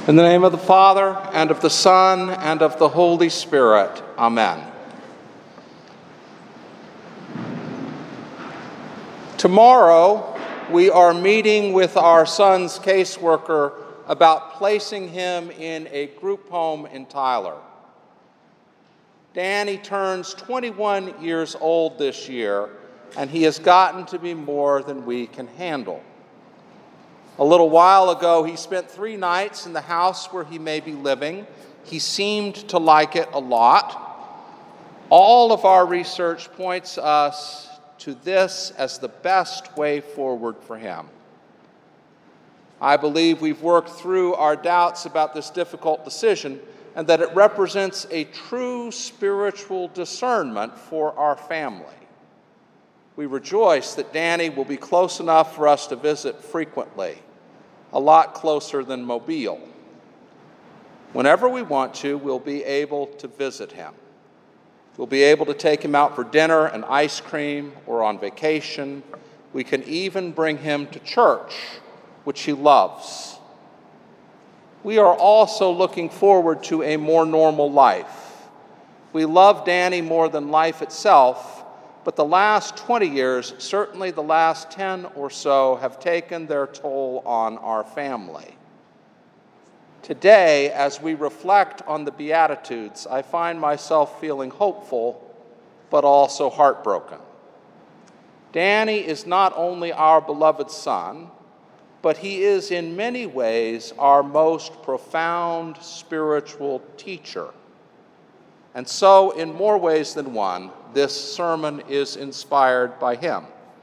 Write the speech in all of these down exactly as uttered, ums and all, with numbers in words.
In the name of the Father, and of the Son, and of the Holy Spirit. Amen. Tomorrow, we are meeting with our son's caseworker about placing him in a group home in Tyler. Danny turns twenty-one years old this year, and he has gotten to be more than we can handle. A little while ago, he spent three nights in the house where he may be living. He seemed to like it a lot. All of our research points us to this as the best way forward for him. I believe we've worked through our doubts about this difficult decision and that it represents a true spiritual discernment for our family. We rejoice that Danny will be close enough for us to visit frequently, a lot closer than Mobile. Whenever we want to, we'll be able to visit him. We'll be able to take him out for dinner and ice cream or on vacation. We can even bring him to church, which he loves. We are also looking forward to a more normal life. We love Danny more than life itself, but the last twenty years, certainly the last ten or so, have taken their toll on our family. Today, as we reflect on the Beatitudes, I find myself feeling hopeful, but also heartbroken. Danny is not only our beloved son, but he is in many ways our most profound spiritual teacher. And so, in more ways than one, this sermon is inspired by him.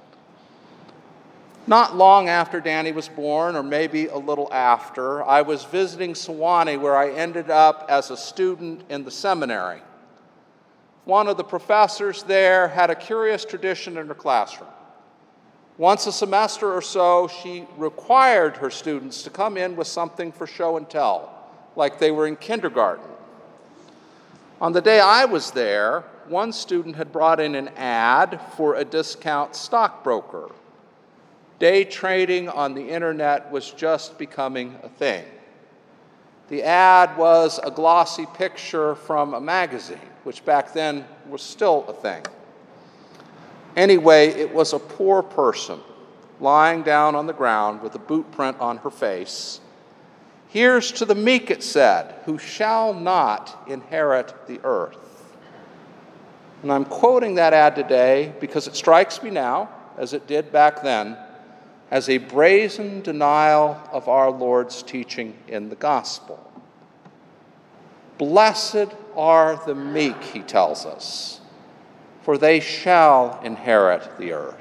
Not long after Danny was born, or maybe a little after, I was visiting Sewanee, where I ended up as a student in the seminary. One of the professors there had a curious tradition in her classroom. Once a semester or so, she required her students to come in with something for show and tell, like they were in kindergarten. On the day I was there, one student had brought in an ad for a discount stockbroker. Day trading on the internet was just becoming a thing. The ad was a glossy picture from a magazine, which back then was still a thing. Anyway, it was a poor person lying down on the ground with a boot print on her face. "Here's to the meek," it said, "who shall not inherit the earth." And I'm quoting that ad today because it strikes me now, as it did back then, as a brazen denial of our Lord's teaching in the gospel. Blessed are the meek, he tells us, for they shall inherit the earth.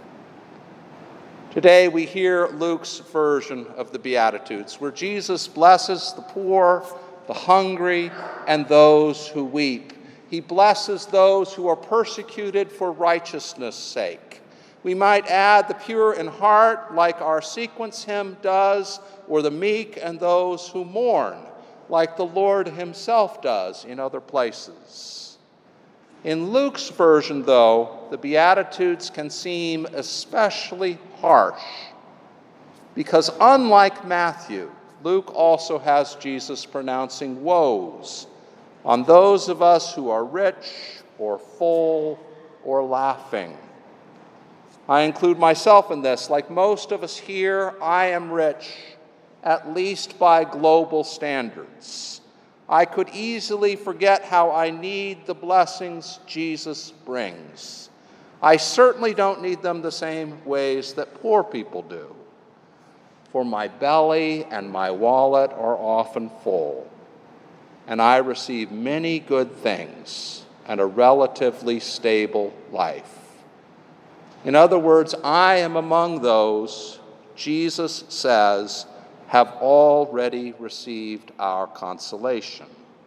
Today we hear Luke's version of the Beatitudes, where Jesus blesses the poor, the hungry, and those who weep. He blesses those who are persecuted for righteousness' sake. We might add the pure in heart, like our sequence hymn does, or the meek and those who mourn, like the Lord himself does in other places. In Luke's version, though, the Beatitudes can seem especially harsh, because unlike Matthew, Luke also has Jesus pronouncing woes on those of us who are rich or full or laughing. I include myself in this. Like most of us here, I am rich, at least by global standards. I could easily forget how I need the blessings Jesus brings. I certainly don't need them the same ways that poor people do. For my belly and my wallet are often full, and I receive many good things and a relatively stable life. In other words, I am among those, Jesus says, have already received our consolation.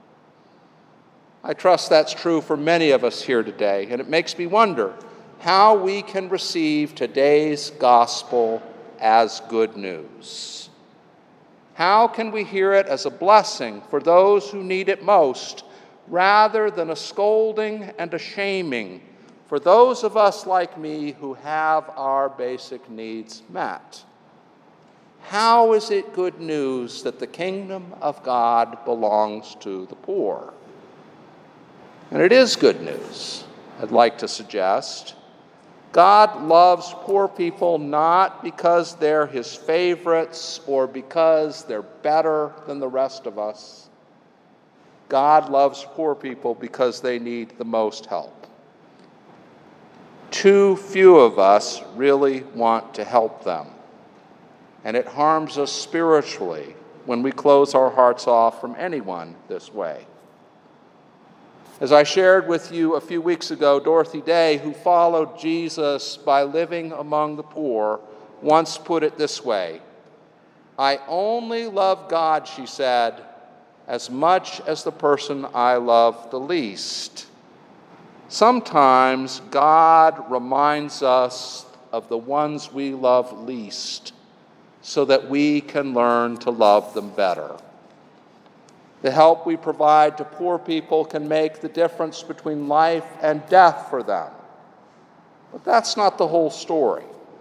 I trust that's true for many of us here today, and it makes me wonder how we can receive today's gospel as good news. How can we hear it as a blessing for those who need it most, rather than a scolding and a shaming for those of us like me who have our basic needs met? how is it good news that the kingdom of God belongs to the poor? And it is good news, I'd like to suggest. God loves poor people not because they're his favorites or because they're better than the rest of us. God loves poor people because they need the most help. Too few of us really want to help them, and it harms us spiritually when we close our hearts off from anyone this way. As I shared with you a few weeks ago, Dorothy Day, who followed Jesus by living among the poor, once put it this way: "I only love God," she said, "as much as the person I love the least." Sometimes God reminds us of the ones we love least so that we can learn to love them better. The help we provide to poor people can make the difference between life and death for them. But that's not the whole story.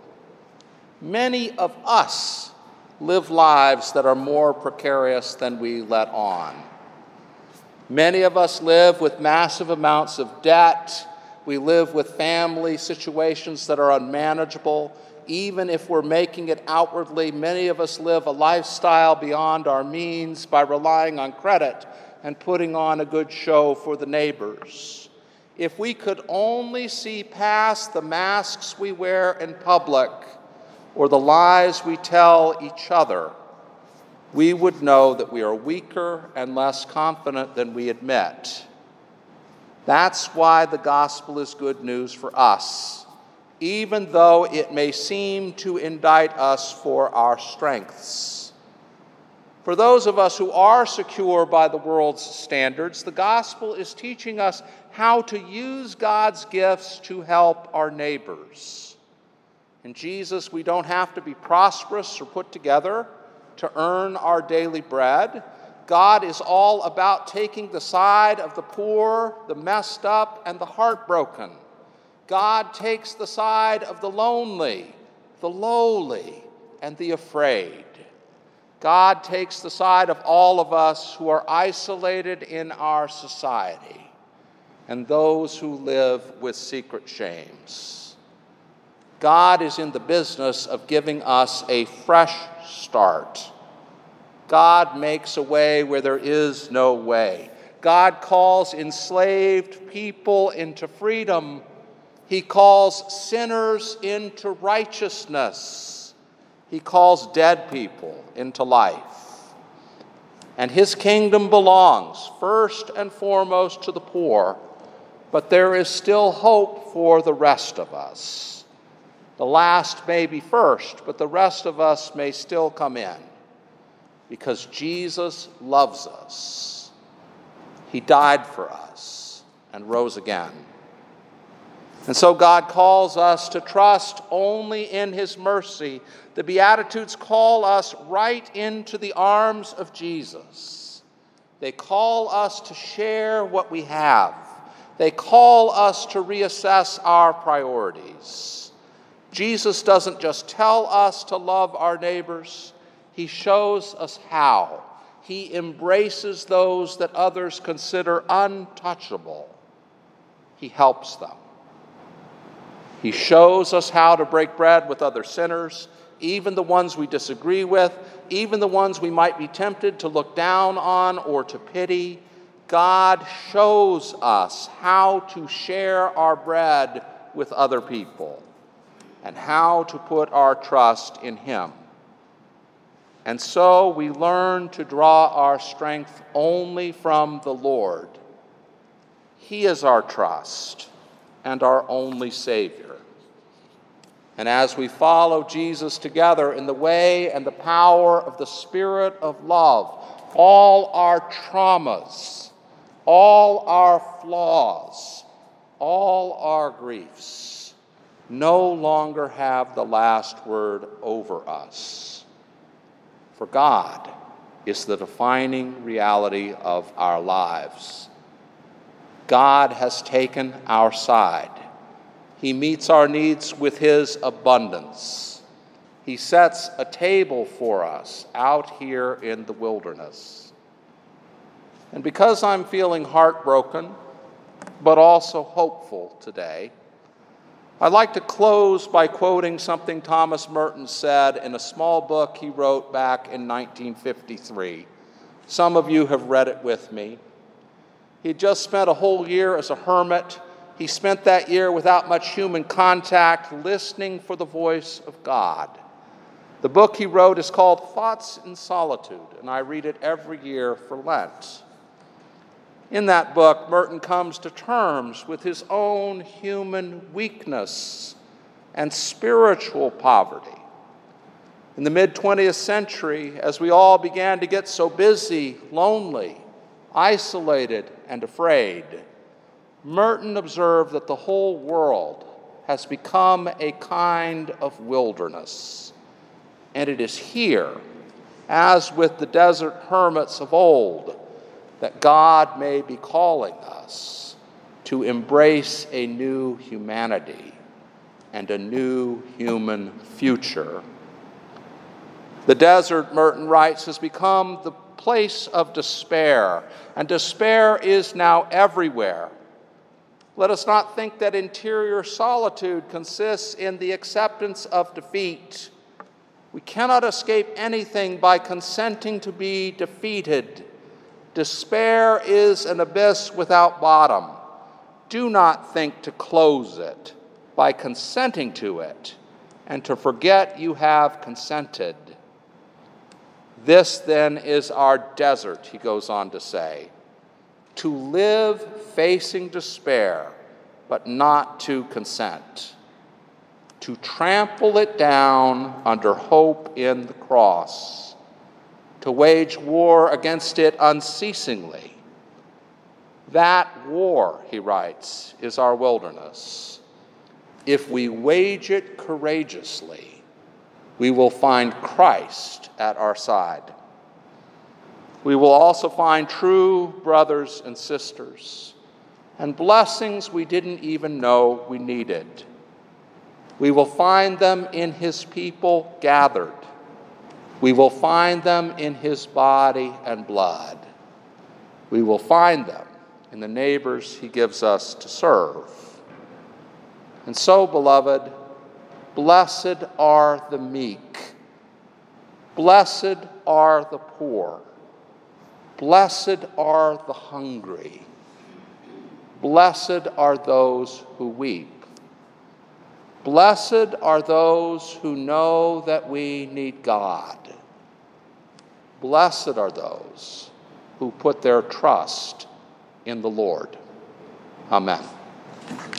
Many of us live lives that are more precarious than we let on. Many of us live with massive amounts of debt. We live with family situations that are unmanageable. Even if we're making it outwardly, many of us live a lifestyle beyond our means by relying on credit and putting on a good show for the neighbors. If we could only see past the masks we wear in public or the lies we tell each other, we would know that we are weaker and less confident than we admit. That's why the gospel is good news for us, even though it may seem to indict us for our strengths. For those of us who are secure by the world's standards, the gospel is teaching us how to use God's gifts to help our neighbors. In Jesus, we don't have to be prosperous or put together to earn our daily bread. God is all about taking the side of the poor, the messed up, and the heartbroken. God takes the side of the lonely, the lowly, and the afraid. God takes the side of all of us who are isolated in our society and those who live with secret shames. God is in the business of giving us a fresh start. God makes a way where there is no way. God calls enslaved people into freedom. He calls sinners into righteousness. He calls dead people into life. And his kingdom belongs first and foremost to the poor, but there is still hope for the rest of us. The last may be first, but the rest of us may still come in, because Jesus loves us. He died for us and rose again. And so God calls us to trust only in his mercy. The Beatitudes call us right into the arms of Jesus. They call us to share what we have. They call us to reassess our priorities. Jesus doesn't just tell us to love our neighbors, he shows us how. He embraces those that others consider untouchable. He helps them. He shows us how to break bread with other sinners, even the ones we disagree with, even the ones we might be tempted to look down on or to pity. God shows us how to share our bread with other people and how to put our trust in him. And so we learn to draw our strength only from the Lord. He is our trust and our only Savior. And as we follow Jesus together in the way and the power of the Spirit of love, all our traumas, all our flaws, all our griefs no longer have the last word over us. For God is the defining reality of our lives. God has taken our side. He meets our needs with his abundance. He sets a table for us out here in the wilderness. And because I'm feeling heartbroken, but also hopeful today, I'd like to close by quoting something Thomas Merton said in a small book he wrote back in nineteen fifty-three. Some of you have read it with me. He had just spent a whole year as a hermit. He spent that year without much human contact, listening for the voice of God. The book he wrote is called Thoughts in Solitude, and I read it every year for Lent. In that book, Merton comes to terms with his own human weakness and spiritual poverty. In the mid-twentieth century, as we all began to get so busy, lonely, isolated, and afraid, Merton observed that the whole world has become a kind of wilderness. And it is here, as with the desert hermits of old, that God may be calling us to embrace a new humanity and a new human future. The desert, Merton writes, has become the place of despair, and despair is now everywhere. Let us not think that interior solitude consists in the acceptance of defeat. We cannot escape anything by consenting to be defeated. Despair is an abyss without bottom. Do not think to close it by consenting to it and to forget you have consented. This then is our desert, he goes on to say, to live facing despair, but not to consent, to trample it down under hope in the cross, to wage war against it unceasingly. That war, he writes, is our wilderness. If we wage it courageously, we will find Christ at our side. We will also find true brothers and sisters and blessings we didn't even know we needed. We will find them in his people gathered. We will find them in his body and blood. We will find them in the neighbors he gives us to serve. And so, beloved, blessed are the meek. Blessed are the poor. Blessed are the hungry. Blessed are those who weep. Blessed are those who know that we need God. Blessed are those who put their trust in the Lord. Amen.